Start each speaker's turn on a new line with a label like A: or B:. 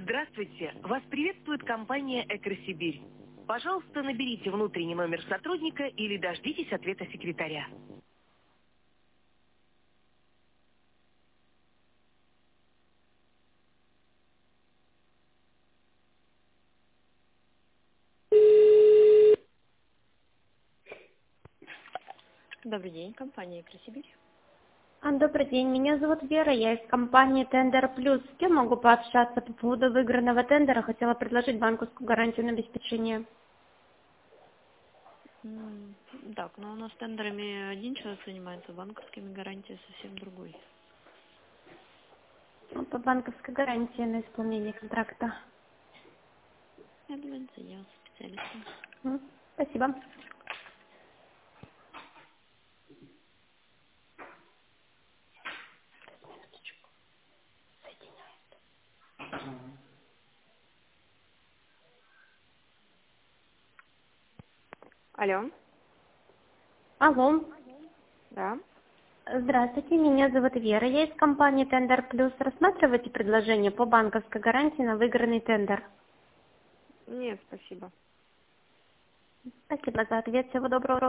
A: Здравствуйте! Вас приветствует компания «Экросибирь». Пожалуйста, наберите внутренний номер сотрудника или дождитесь ответа секретаря. Добрый день, компания «Экросибирь».
B: Добрый день, меня зовут Вера, я из компании Тендер Плюс. С кем могу пообщаться по поводу выигранного тендера? Хотела предложить банковскую гарантию на обеспечение.
C: Так, ну у нас тендерами один человек занимается, банковскими гарантиями совсем другой.
B: Ну, по банковской гарантии на исполнение контракта.
C: Я думаю, это я специалист.
B: Спасибо.
C: Алло,
B: Алло.
C: да?
B: Здравствуйте, меня зовут Вера, я из компании Тендер Плюс. Рассматриваете предложение по банковской гарантии на выигранный тендер?
C: Нет, спасибо.
B: Спасибо за ответ, всего доброго.